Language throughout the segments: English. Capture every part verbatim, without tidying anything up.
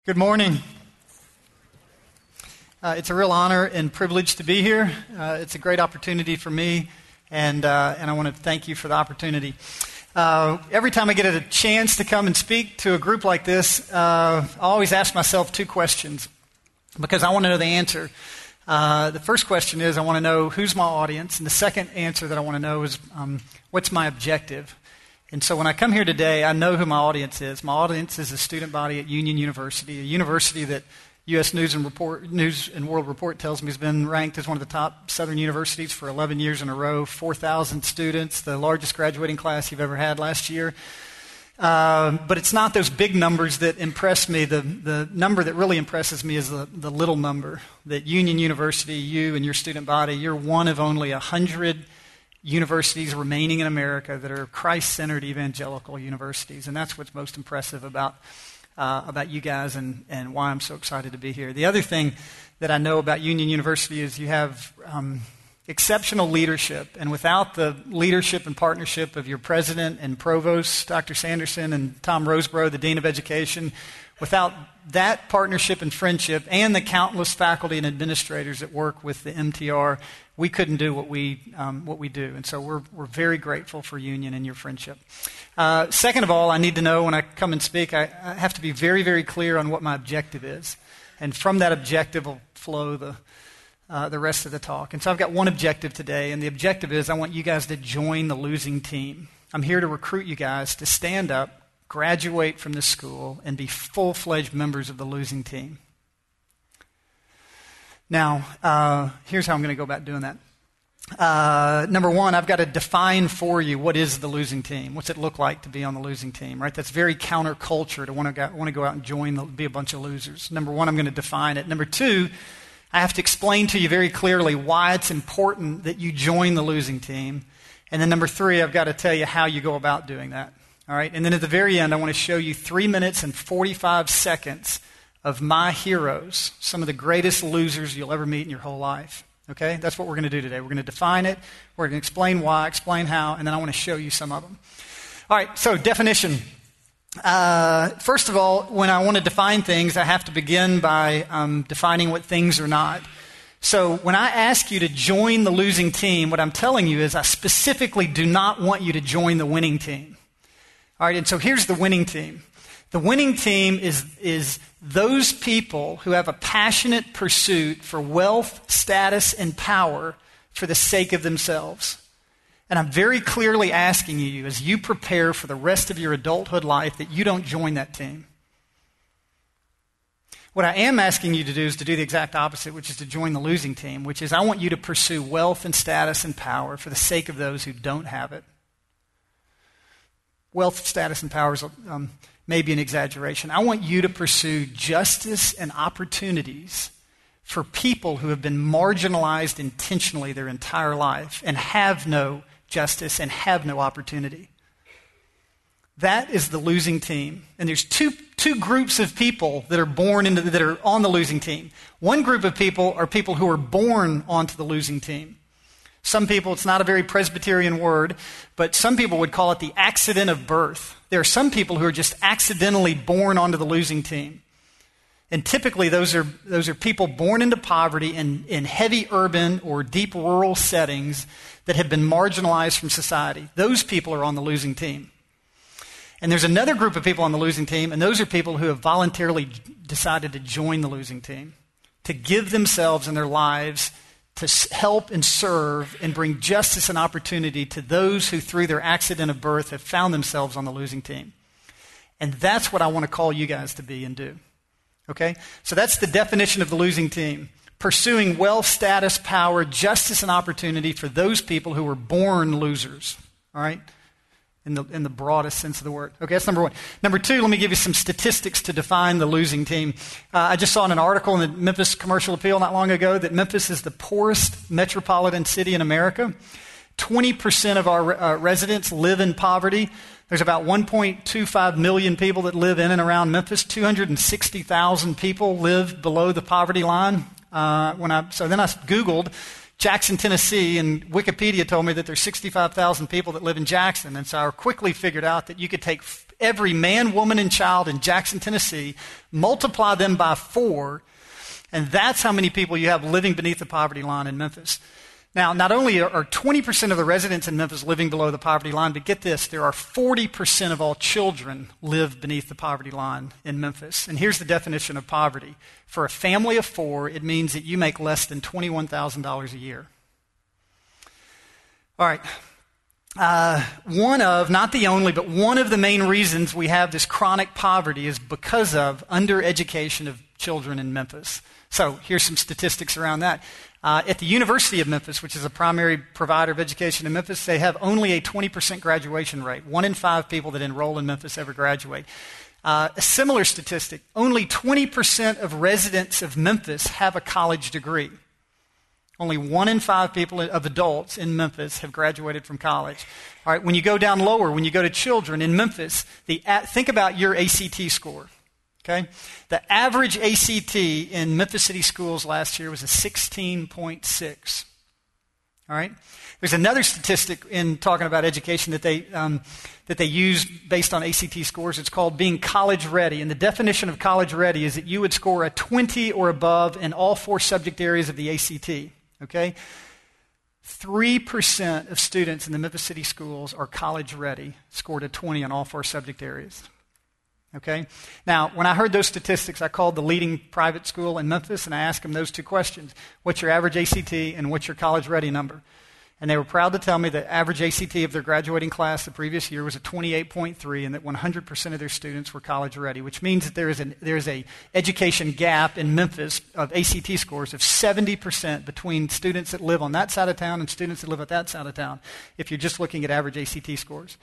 Good morning. Uh, it's a real honor and privilege to be here. Uh, it's a great opportunity for me, and uh, and I want to thank you for the opportunity. Uh, every time I get a chance to come and speak to a group like this, uh, I always ask myself two questions because I want to know the answer. Uh, the first question is I want to know who's my audience, and the second answer that I want to know is um, what's my objective. And so when I come here today, I know who my audience is. My audience is a student body at Union University, a university that U S News and Report, News and World Report tells me has been ranked as one of the top Southern universities for eleven years in a row, four thousand students, the largest graduating class you've ever had last year. Uh, but it's not those big numbers that impress me. The, the number that really impresses me is the, the little number, that Union University, you and your student body, you're one of only one hundred universities remaining in America that are Christ-centered evangelical universities, and that's what's most impressive about uh, about you guys and, and why I'm so excited to be here. The other thing that I know about Union University is you have um, exceptional leadership, and without the leadership and partnership of your president and provost, Doctor Sanderson, and Tom Roseborough, the Dean of Education, without that partnership and friendship and the countless faculty and administrators that work with the M T R, we couldn't do what we um, what we do. And so we're we're very grateful for Union and your friendship. Uh, second of all, I need to know when I come and speak, I, I have to be very, very clear on what my objective is. And from that objective will flow the uh, the rest of the talk. And so I've got one objective today, and the objective is I want you guys to join the losing team. I'm here to recruit you guys to stand up, graduate from this school, and be full-fledged members of the losing team. Now, uh, here's how I'm going to go about doing that. Uh, number one, I've got to define for you what is the losing team. What's it look like to be on the losing team, right? That's very counterculture to want to go, want to go out and join, the, be a bunch of losers. Number one, I'm going to define it. Number two, I have to explain to you very clearly why it's important that you join the losing team. And then number three, I've got to tell you how you go about doing that. All right, and then at the very end, I want to show you three minutes and forty-five seconds of my heroes, some of the greatest losers you'll ever meet in your whole life. Okay, that's what we're going to do today. We're going to define it, we're going to explain why, explain how, and then I want to show you some of them. All right, so definition. Uh, first of all, when I want to define things, I have to begin by um, defining what things are not. So when I ask you to join the losing team, what I'm telling you is I specifically do not want you to join the winning team. All right, and so here's the winning team. The winning team is, is those people who have a passionate pursuit for wealth, status, and power for the sake of themselves. And I'm very clearly asking you, as you prepare for the rest of your adulthood life, that you don't join that team. What I am asking you to do is to do the exact opposite, which is to join the losing team, which is I want you to pursue wealth and status and power for the sake of those who don't have it. Wealth, status, and power is um, maybe an exaggeration. I want you to pursue justice and opportunities for people who have been marginalized intentionally their entire life and have no justice and have no opportunity. That is the losing team. And there's two two groups of people that are born into that are on the losing team. One group of people are people who are born onto the losing team. Some people, it's not a very Presbyterian word, but some people would call it the accident of birth. There are some people who are just accidentally born onto the losing team. And typically those are those are people born into poverty in, in heavy urban or deep rural settings that have been marginalized from society. Those people are on the losing team. And there's another group of people on the losing team, and those are people who have voluntarily decided to join the losing team, to give themselves and their lives to help and serve and bring justice and opportunity to those who, through their accident of birth, have found themselves on the losing team. And that's what I want to call you guys to be and do. Okay? So that's the definition of the losing team. Pursuing wealth, status, power, justice, and opportunity for those people who were born losers. All right? In the, in the broadest sense of the word. Okay, that's number one. Number two, let me give you some statistics to define the losing team. Uh, I just saw in an article in the Memphis Commercial Appeal not long ago that Memphis is the poorest metropolitan city in America. twenty percent of our uh, residents live in poverty. There's about one point two five million people that live in and around Memphis. two hundred sixty thousand people live below the poverty line. Uh, when I So then I Googled Jackson, Tennessee, and Wikipedia told me that there's sixty-five thousand people that live in Jackson. And so I quickly figured out that you could take every man, woman, and child in Jackson, Tennessee, multiply them by four, and that's how many people you have living beneath the poverty line in Memphis. Now, not only are twenty percent of the residents in Memphis living below the poverty line, but get this, there are forty percent of all children live beneath the poverty line in Memphis. And here's the definition of poverty. For a family of four, it means that you make less than twenty-one thousand dollars a year. All right. Uh, one of, not the only, but one of the main reasons we have this chronic poverty is because of undereducation of children in Memphis. So here's some statistics around that. Uh, at the University of Memphis, which is a primary provider of education in Memphis, they have only a twenty percent graduation rate. One in five people that enroll in Memphis ever graduate. Uh, a similar statistic, only twenty percent of residents of Memphis have a college degree. Only one in five people of adults in Memphis have graduated from college. All right, when you go down lower, when you go to children in Memphis, the think about your A C T score. Okay, the average A C T in Memphis City schools last year was a sixteen point six. All right, there's another statistic in talking about education that they um, that they use based on A C T scores. It's called being college ready, and the definition of college ready is that you would score a twenty or above in all four subject areas of the A C T. Okay, three percent of students in the Memphis City schools are college ready, scored a twenty in all four subject areas. Okay? Now, when I heard those statistics, I called the leading private school in Memphis and I asked them those two questions. What's your average A C T and what's your college ready number? And they were proud to tell me the average A C T of their graduating class the previous year was a twenty-eight point three and that one hundred percent of their students were college ready, which means that there is an there is a education gap in Memphis of A C T scores of seventy percent between students that live on that side of town and students that live at that side of town, if you're just looking at average A C T scores.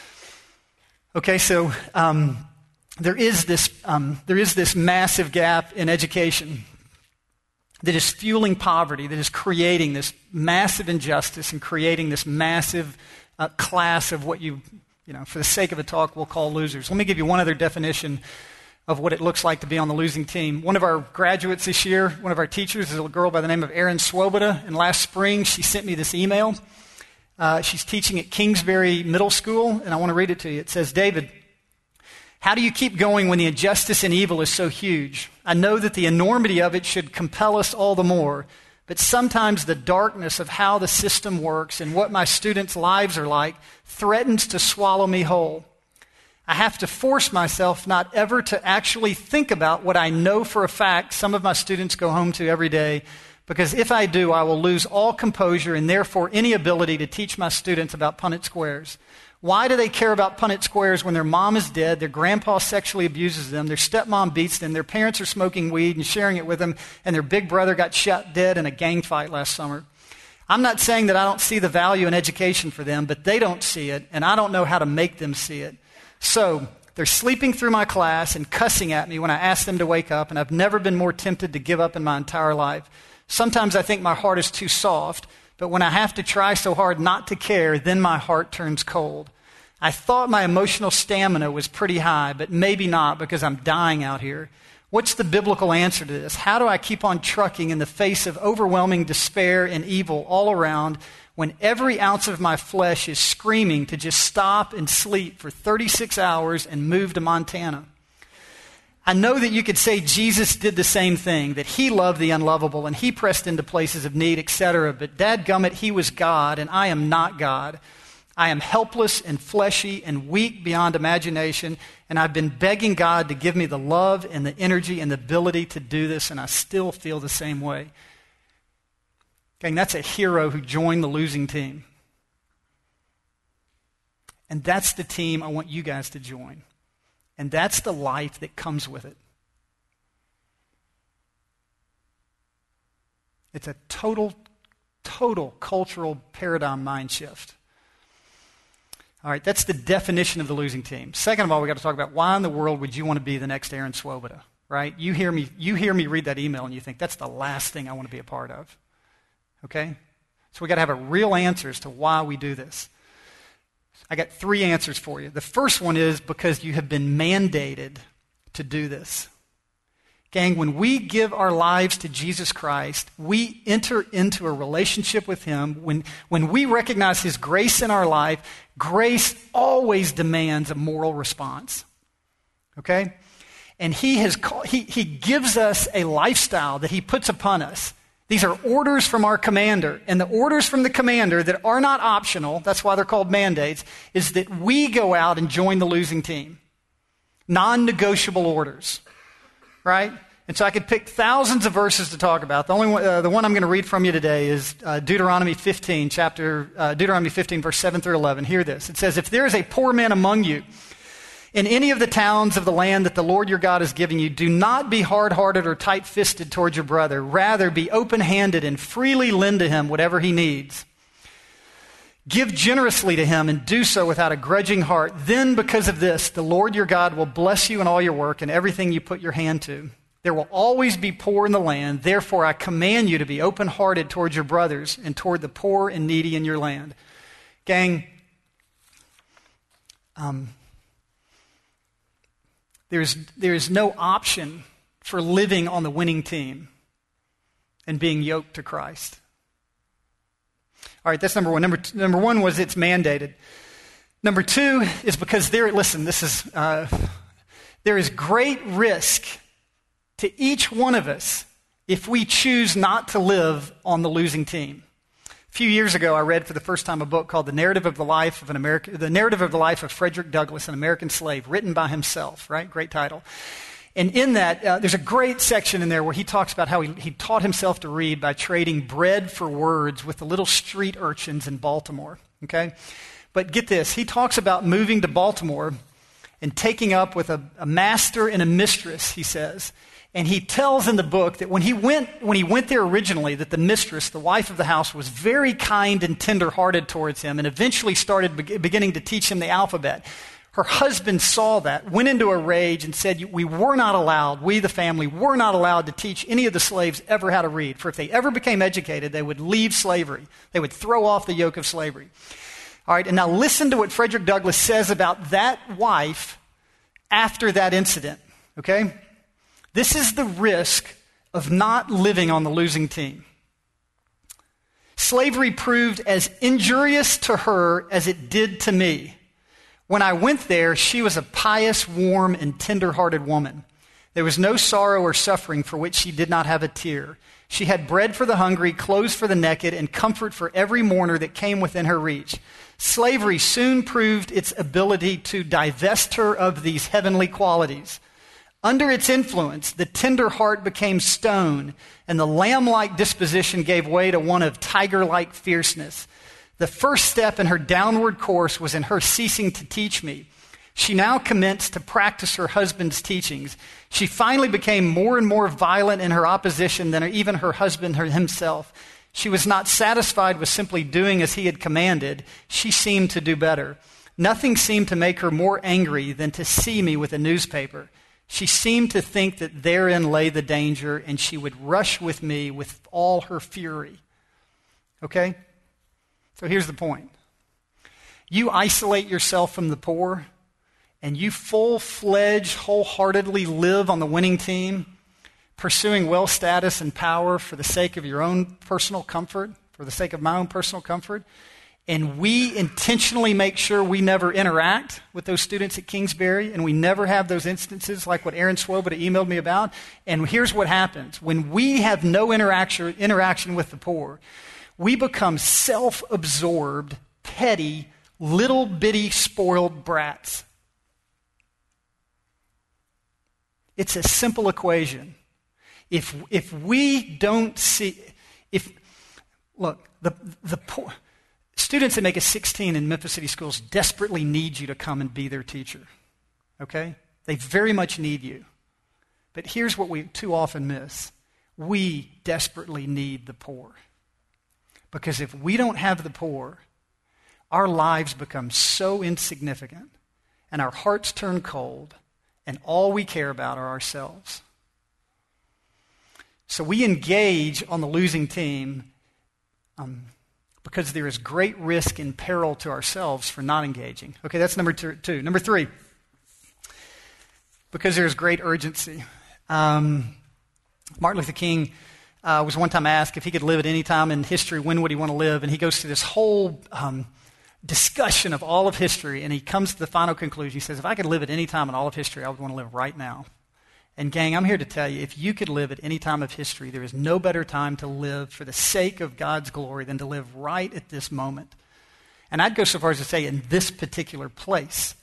Okay, so um, there is this um, there is this massive gap in education that is fueling poverty, that is creating this massive injustice and creating this massive uh, class of what you, you know, for the sake of a talk, we'll call losers. Let me give you one other definition of what it looks like to be on the losing team. One of our graduates this year, one of our teachers, is a girl by the name of Erin Swoboda, and last spring she sent me this email. Uh, she's teaching at Kingsbury Middle School, and I want to read it to you. It says, David, how do you keep going when the injustice and evil is so huge? I know that the enormity of it should compel us all the more, but sometimes the darkness of how the system works and what my students' lives are like threatens to swallow me whole. I have to force myself not ever to actually think about what I know for a fact some of my students go home to every day, because if I do, I will lose all composure and therefore any ability to teach my students about Punnett Squares. Why do they care about Punnett Squares when their mom is dead, their grandpa sexually abuses them, their stepmom beats them, their parents are smoking weed and sharing it with them, and their big brother got shot dead in a gang fight last summer? I'm not saying that I don't see the value in education for them, but they don't see it, and I don't know how to make them see it. So they're sleeping through my class and cussing at me when I ask them to wake up, and I've never been more tempted to give up in my entire life. Sometimes I think my heart is too soft, but when I have to try so hard not to care, then my heart turns cold. I thought my emotional stamina was pretty high, but maybe not because I'm dying out here. What's the biblical answer to this? How do I keep on trucking in the face of overwhelming despair and evil all around when every ounce of my flesh is screaming to just stop and sleep for thirty-six hours and move to Montana? I know that you could say Jesus did the same thing, that he loved the unlovable and he pressed into places of need, et cetera. But dadgummit, he was God and I am not God. I am helpless and fleshy and weak beyond imagination, and I've been begging God to give me the love and the energy and the ability to do this, and I still feel the same way. Gang, that's a hero who joined the losing team. And that's the team I want you guys to join. And that's the life that comes with it. It's a total, total cultural paradigm mind shift. All right, that's the definition of the losing team. Second of all, we've got to talk about why in the world would you want to be the next Erin Swoboda, right? You hear me, you hear me read that email and you think, that's the last thing I want to be a part of. Okay? So we've got to have a real answer as to why we do this. I got three answers for you. The first one is because you have been mandated to do this. Gang, when we give our lives to Jesus Christ, we enter into a relationship with him. When, when we recognize his grace in our life, grace always demands a moral response. Okay? And he has call, he, he gives us a lifestyle that he puts upon us. These are orders from our commander. And the orders from the commander that are not optional, that's why they're called mandates, is that we go out and join the losing team. Non-negotiable orders. Right? And so I could pick thousands of verses to talk about. The only one, uh, the one I'm going to read from you today is uh, Deuteronomy fifteen, chapter uh, Deuteronomy fifteen, verse seven through eleven. Hear this. It says, "If there is a poor man among you in any of the towns of the land that the Lord your God is giving you, do not be hard-hearted or tight-fisted towards your brother. Rather, be open-handed and freely lend to him whatever he needs. Give generously to him and do so without a grudging heart. Then, because of this, the Lord your God will bless you in all your work and everything you put your hand to. There will always be poor in the land. Therefore, I command you to be open-hearted towards your brothers and toward the poor and needy in your land." Gang, um, there's, there's no option for living on the winning team and being yoked to Christ. All right, that's number one. Number, t- number one was it's mandated. Number two is because there, listen, this is, uh, there is great risk to each one of us if we choose not to live on the losing team. A few years ago, I read for the first time a book called The Narrative of the Life of an American, The Narrative of the Life of Frederick Douglass, an American Slave, written by himself, right? Great title. And in that, uh, there's a great section in there where he talks about how he, he taught himself to read by trading bread for words with the little street urchins in Baltimore, okay? But get this, he talks about moving to Baltimore and taking up with a, a master and a mistress, he says. And he tells in the book that when he went when he went there originally, that the mistress, the wife of the house, was very kind and tender-hearted towards him and eventually started be- beginning to teach him the alphabet. Her husband saw that, went into a rage and said, we were not allowed, we the family, were not allowed to teach any of the slaves ever how to read. For if they ever became educated, they would leave slavery. They would throw off the yoke of slavery. All right, and now listen to what Frederick Douglass says about that wife after that incident, okay? This is the risk of not living on the losing team. Slavery proved as injurious to her as it did to me. When I went there, she was a pious, warm, and tender-hearted woman. There was no sorrow or suffering for which she did not have a tear. She had bread for the hungry, clothes for the naked, and comfort for every mourner that came within her reach. Slavery soon proved its ability to divest her of these heavenly qualities. Under its influence, the tender heart became stone, and the lamb-like disposition gave way to one of tiger-like fierceness. The first step in her downward course was in her ceasing to teach me. She now commenced to practice her husband's teachings. She finally became more and more violent in her opposition than even her husband himself. She was not satisfied with simply doing as he had commanded. She seemed to do better. Nothing seemed to make her more angry than to see me with a newspaper. She seemed to think that therein lay the danger, and she would rush with me with all her fury. Okay? So here's the point. You isolate yourself from the poor, and you full-fledged, wholeheartedly live on the winning team, pursuing wealth, status, and power for the sake of your own personal comfort, for the sake of my own personal comfort, and we intentionally make sure we never interact with those students at Kingsbury, and we never have those instances like what Aaron Swoboda emailed me about. And here's what happens. When we have no interaction, interaction with the poor, we become self-absorbed, petty, little bitty spoiled brats. It's a simple equation. If if we don't see, if look, the the poor students that make a sixteen in Memphis City Schools desperately need you to come and be their teacher. Okay? They very much need you. But here's what we too often miss. We desperately need the poor. Because if we don't have the poor, our lives become so insignificant and our hearts turn cold and all we care about are ourselves. So we engage on the losing team um, because there is great risk and peril to ourselves for not engaging. Okay, that's number two. two. Number three, because there's great urgency. Um, Martin Luther King uh, was one time asked if he could live at any time in history, when would he want to live? And he goes through this whole um, discussion of all of history, and he comes to the final conclusion. He says, if I could live at any time in all of history, I would want to live right now. And gang, I'm here to tell you, if you could live at any time of history, there is no better time to live for the sake of God's glory than to live right at this moment. And I'd go so far as to say in this particular place.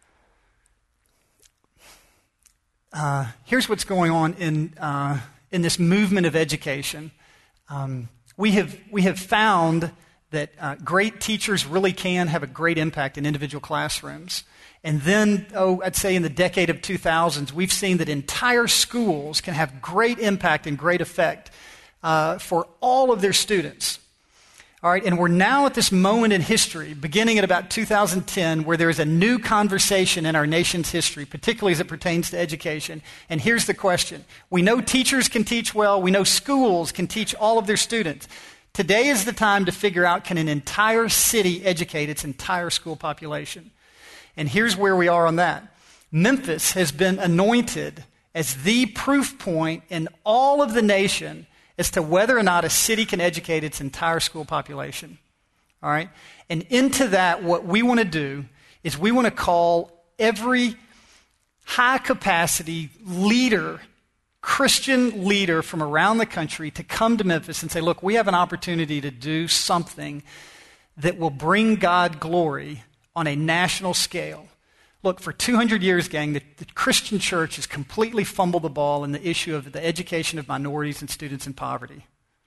Uh, here's what's going on in uh, in this movement of education. Um, we have we have found that uh, great teachers really can have a great impact in individual classrooms. And then, oh, I'd say in the decade of two thousands, we've seen that entire schools can have great impact and great effect uh, for all of their students. All right, and we're now at this moment in history, beginning at about two thousand ten, where there is a new conversation in our nation's history, particularly as it pertains to education. And here's the question. We know teachers can teach well. We know schools can teach all of their students. Today is the time to figure out, can an entire city educate its entire school population? And here's where we are on that. Memphis has been anointed as the proof point in all of the nation as to whether or not a city can educate its entire school population. All right? And into that, what we want to do is we want to call every high-capacity leader, Christian leader from around the country to come to Memphis and say, look, we have an opportunity to do something that will bring God glory on a national scale. Look, for two hundred years, gang, the, the Christian church has completely fumbled the ball in the issue of the education of minorities and students in poverty.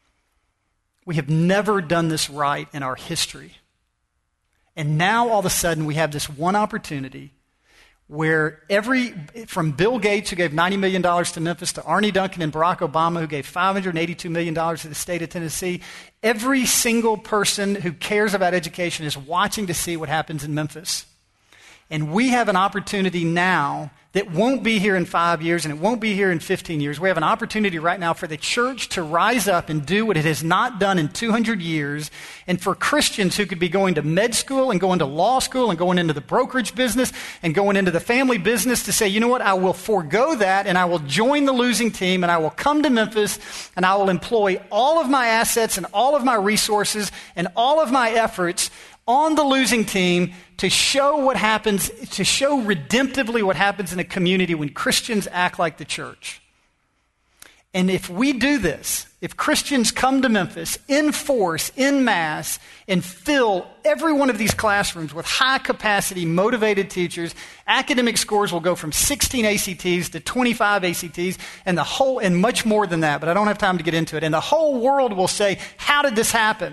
We have never done this right in our history. And now, all of a sudden, we have this one opportunity where every, from Bill Gates, who gave ninety million dollars to Memphis, to Arne Duncan and Barack Obama, who gave five hundred eighty-two million dollars to the state of Tennessee, every single person who cares about education is watching to see what happens in Memphis. And we have an opportunity now that won't be here in five years and it won't be here in fifteen years. We have an opportunity right now for the church to rise up and do what it has not done in two hundred years, and for Christians who could be going to med school and going to law school and going into the brokerage business and going into the family business to say, you know what, I will forego that and I will join the losing team and I will come to Memphis and I will employ all of my assets and all of my resources and all of my efforts on the losing team to show what happens, to show redemptively what happens in a community when Christians act like the church. And if we do this, if Christians come to Memphis in force, in mass, and fill every one of these classrooms with high-capacity, motivated teachers, academic scores will go from sixteen A C Ts to twenty-five A C Ts, and the whole, and much more than that, but I don't have time to get into it. And the whole world will say, how did this happen?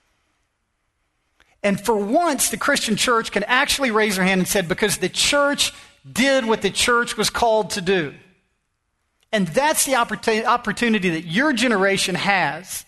And for once, the Christian church can actually raise their hand and say, because the church did what the church was called to do. And that's the opportunity that your generation has.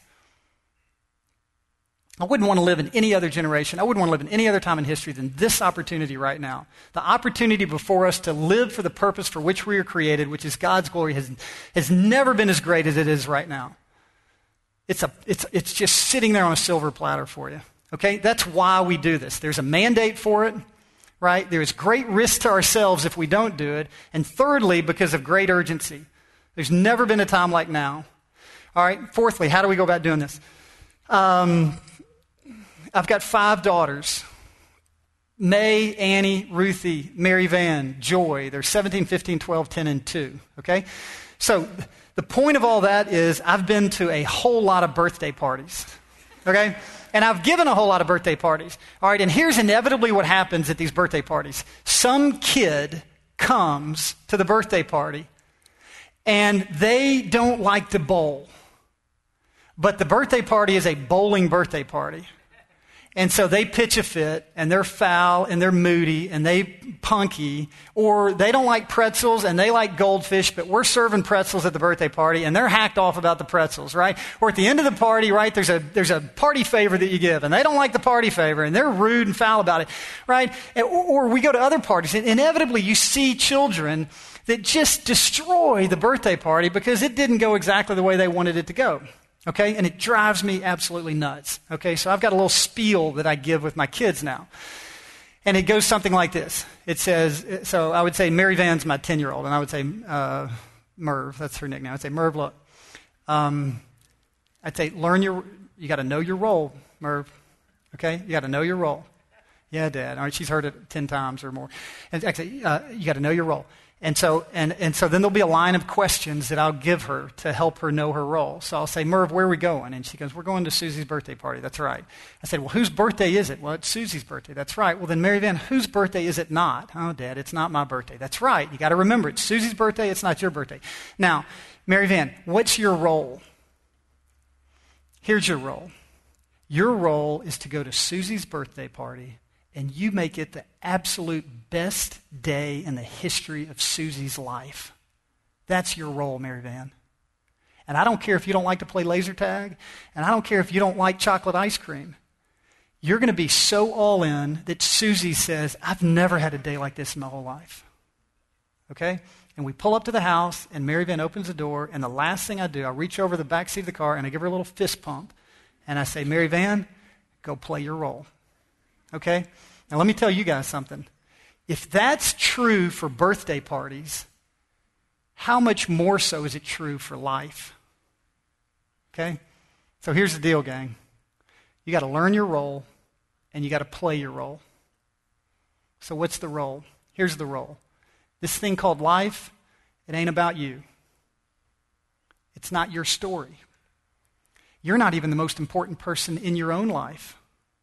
I wouldn't want to live in any other generation. I wouldn't want to live in any other time in history than this opportunity right now. The opportunity before us to live for the purpose for which we are created, which is God's glory, has, has never been as great as it is right now. It's, a, it's, it's just sitting there on a silver platter for you. Okay, that's why we do this. There's a mandate for it, right? There is great risk to ourselves if we don't do it. And thirdly, because of great urgency. There's never been a time like now. All right, fourthly, how do we go about doing this? Um, I've got five daughters. May, Annie, Ruthie, Mary Van, Joy. They're seventeen, fifteen, twelve, ten, and two. Okay? So the point of all that is I've been to a whole lot of birthday parties. Okay? And I've given a whole lot of birthday parties. All right, and here's inevitably what happens at these birthday parties. Some kid comes to the birthday party, and they don't like to bowl. But the birthday party is a bowling birthday party. And so they pitch a fit, and they're foul, and they're moody, and they punky, or they don't like pretzels, and they like goldfish, but we're serving pretzels at the birthday party, and they're hacked off about the pretzels, right? Or at the end of the party, right, there's a there's a party favor that you give, and they don't like the party favor, and they're rude and foul about it, right? Or, or we go to other parties, and inevitably you see children that just destroy the birthday party because it didn't go exactly the way they wanted it to go. Okay, and it drives me absolutely nuts. Okay, so I've got a little spiel that I give with my kids now. And it goes something like this. It says, so I would say Mary Van's my ten-year-old, and I would say, uh, Merv, that's her nickname. I'd say, Merv, look, um, I'd say, learn your, you got to know your role, Merv, okay? You got to know your role. Yeah, Dad. All right, she's heard it ten times or more. And actually, uh, you got to know your role. And so, and, and so then there'll be a line of questions that I'll give her to help her know her role. So I'll say, Merv, where are we going? And she goes, we're going to Susie's birthday party. That's right. I said, well, whose birthday is it? Well, it's Susie's birthday. That's right. Well, then, Mary Van, whose birthday is it not? Oh, Dad, it's not my birthday. That's right. You got to remember, it's Susie's birthday. It's not your birthday. Now, Mary Van, what's your role? Here's your role. Your role is to go to Susie's birthday party, and you make it the absolute best day in the history of Susie's life. That's your role, Mary Van. And I don't care if you don't like to play laser tag, and I don't care if you don't like chocolate ice cream. You're going to be so all in that Susie says, I've never had a day like this in my whole life. Okay? And we pull up to the house, and Mary Van opens the door, and the last thing I do, I reach over the back seat of the car, and I give her a little fist pump, and I say, Mary Van, go play your role. Okay? Now let me tell you guys something. If that's true for birthday parties, how much more so is it true for life? Okay? So here's the deal, gang. You got to learn your role, and you got to play your role. So what's the role? Here's the role. This thing called life, it ain't about you. It's not your story. You're not even the most important person in your own life.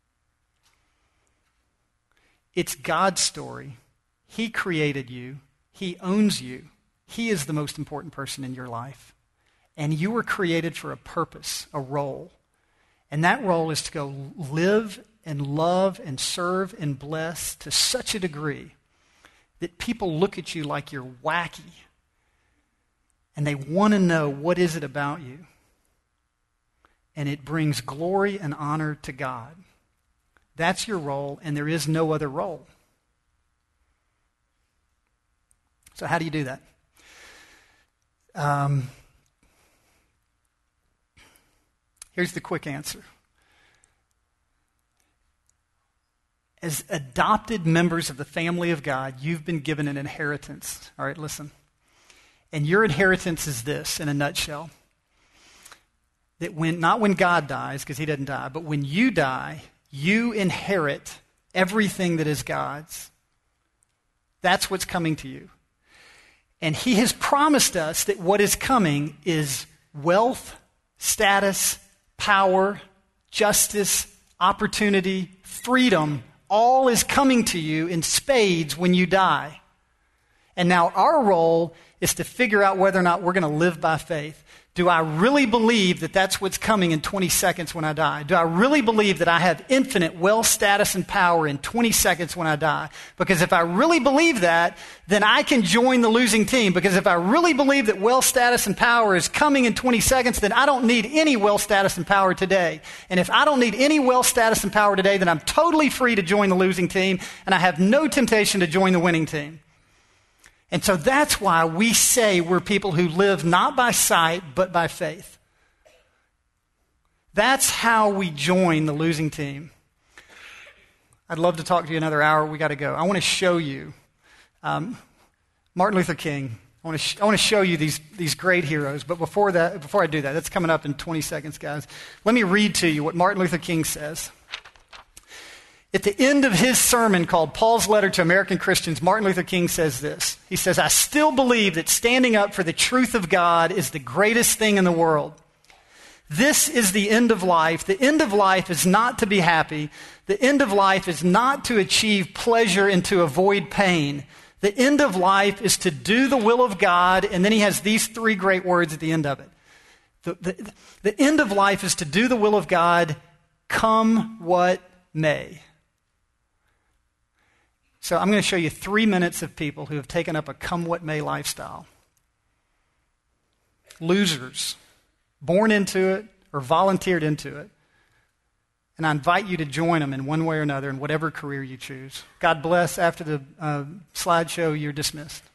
It's God's story. He created you. He owns you. He is the most important person in your life. And you were created for a purpose, a role. And that role is to go live and love and serve and bless to such a degree that people look at you like you're wacky. And they want to know, what is it about you? And it brings glory and honor to God. That's your role, and there is no other role. So how do you do that? Um, here's the quick answer. As adopted members of the family of God, you've been given an inheritance. All right, listen. And your inheritance is this, in a nutshell. That when, not when God dies, because he doesn't die, but when you die, you inherit everything that is God's. That's what's coming to you. And he has promised us that what is coming is wealth, status, power, justice, opportunity, freedom. All is coming to you in spades when you die. And now our role is to figure out whether or not we're going to live by faith. Do I really believe that that's what's coming in twenty seconds when I die? Do I really believe that I have infinite wealth, status, and power in twenty seconds when I die? Because if I really believe that, then I can join the losing team. Because if I really believe that wealth, status, and power is coming in twenty seconds, then I don't need any wealth, status, and power today. And if I don't need any wealth, status, and power today, then I'm totally free to join the losing team, and I have no temptation to join the winning team. And so that's why we say we're people who live not by sight, but by faith. That's how we join the losing team. I'd love to talk to you another hour. We got to go. I want to show you um, Martin Luther King. I want to sh- I want to show you these these great heroes. But before that, before I do that, that's coming up in twenty seconds, guys. Let me read to you what Martin Luther King says. At the end of his sermon called Paul's Letter to American Christians, Martin Luther King says this. He says, I still believe that standing up for the truth of God is the greatest thing in the world. This is the end of life. The end of life is not to be happy. The end of life is not to achieve pleasure and to avoid pain. The end of life is to do the will of God. And then he has these three great words at the end of it. The, the, the end of life is to do the will of God, come what may. So I'm going to show you three minutes of people who have taken up a come what may lifestyle. Losers, born into it or volunteered into it. And I invite you to join them in one way or another in whatever career you choose. God bless. After the uh, slideshow, you're dismissed.